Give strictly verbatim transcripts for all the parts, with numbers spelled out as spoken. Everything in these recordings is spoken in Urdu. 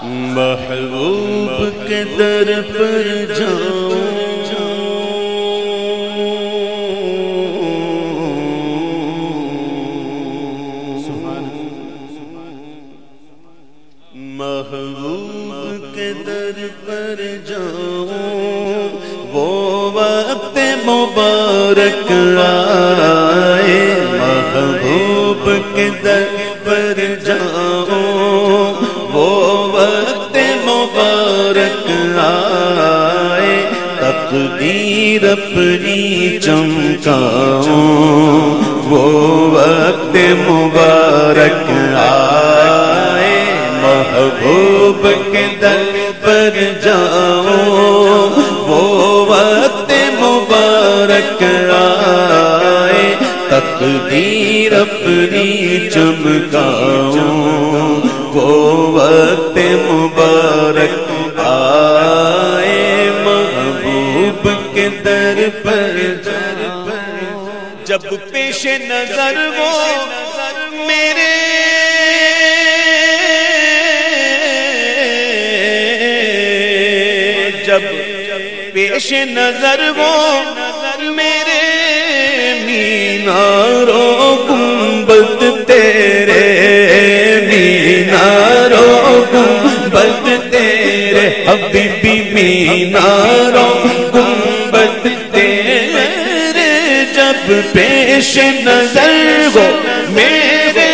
محبوب کے در پر جاؤں محبوب کے در پر جاؤں وہ وقت مبارک آئے محبوب کے در پر جاؤں وہ وقت مبارک آئے تقدیر اپنی چمکاؤں وہ وقت مبارک آئے محبوب کے در پر جاؤں وہ وقت مبارک آئے تقدیر اپنی چمکاؤں وہ وقت مبارک آئے محبوب کے در پر جاؤں جب پیش نظر وہ میرے جب پیش نظر وہ میرے میناروں گنبد تیرے میناروں گنبد تیرے حبیبی میناروں گنبد تیرے جب پیش نظر وہ میرے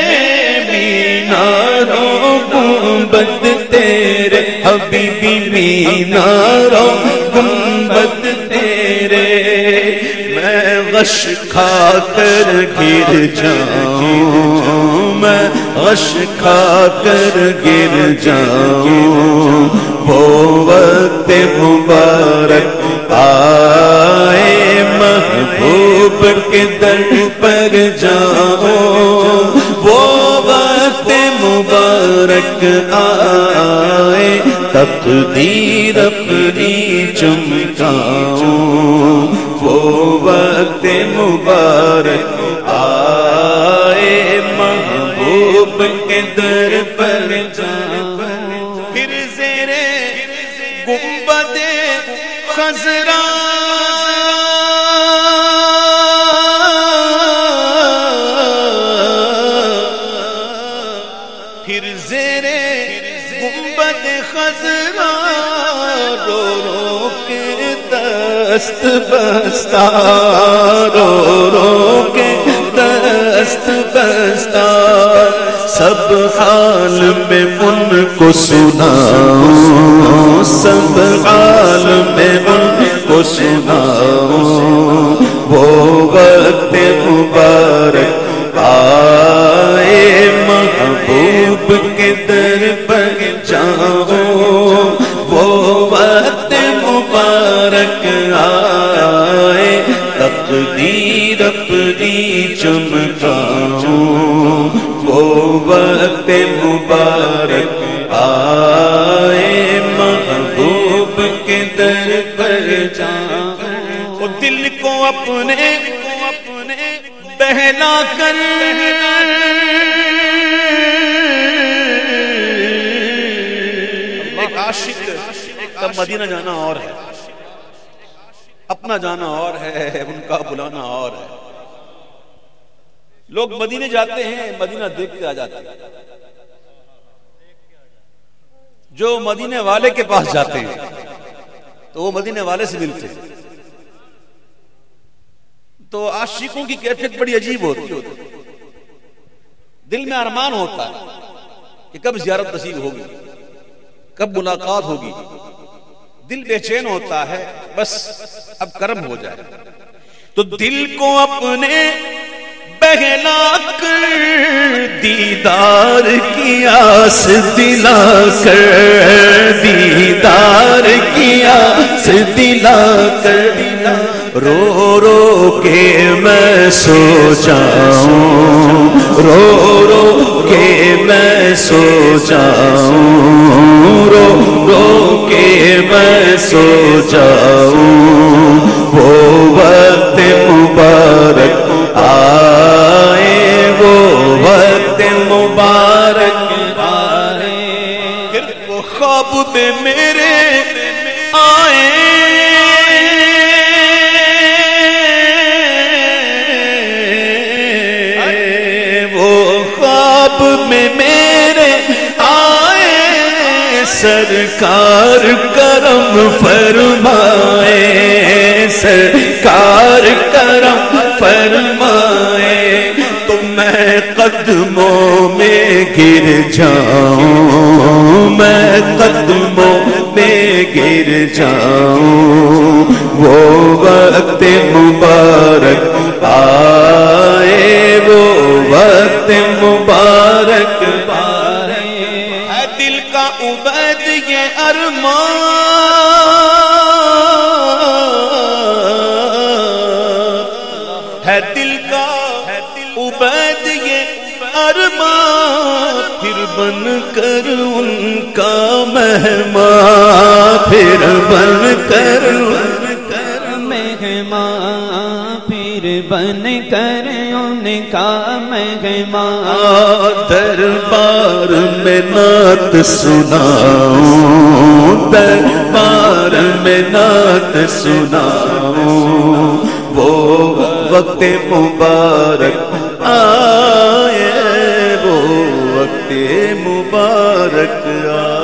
میناروں گنبد تیرے حبیبی میناروں گنبد تیرے میں غش کھا کر گر جاؤں میں غش کھا کر گر جاؤں وہ وقت مبارک آئے محبوب کے در پر جاؤں وہ وقت مبارک آئے تقدیر اپنی چمکاؤں وہ وقت مبارک آئے محبوب کے در پر جاؤں پھر زیر گنبد خضرا پھر زیر گنبد خضرا رو رو کے دست بستا رو رو کے دست بستا سب حال میں ان کو سناؤں سب حال میں ان کو سناؤں وہ وقت مبارک آئے محبوب کے در پر جاؤں وہ وقت مبارک آئے تقدیر اپنی چمکاؤں وہ وقت مبارک آئے محبوب کے در پر جاؤں وہ دل کو اپنے بہلا کر ایک عاشق کا مدینہ جانا اور ہے اپنا جانا اور ہے ان کا بلانا اور ہے لوگ مدینے جاتے ہیں مدینہ دیکھ کے آ جاتے ہیں جو مدینے والے کے پاس جاتے ہیں تو وہ مدینے والے سے ملتے ہیں تو عاشقوں کی کیفیت بڑی عجیب ہوتی ہے دل میں ارمان ہوتا ہے کہ کب زیارت نصیب ہوگی کب ملاقات ہوگی دل بے چین ہوتا ہے بس اب کرم ہو جائے تو دل کو اپنے بہلا کر دیدار کی آس دلا کر دیدار کی آس دلا کر رو رو کے میں سو جاؤں رو رو کے میں سو جاؤں رو رو کے میں سو جاؤں وہ وقت مبارک آئے وہ وقت مبارک آئے پھر وہ خواب میں میرے آئے وہ خواب میں میرے آئے سرکار کرم فرمائے سرکار کرم فرمائے تو میں قدموں میں گر جاؤں میں قدموں میں گر جاؤں وہ وقت مبارک آئے وہ وقت مبارک آئے ہے دل کا عبید یہ ارمان ہے دل کا عبید یہ ارمان پھر بن کر ان کا مہمان پھر بن کر ان کر مہمان پھر بن کر ان کا مہمان دربار میں نعت سناؤں دربار میں نعت سناؤں وہ وقت مبارک آئے وہ وقت مبارک آئے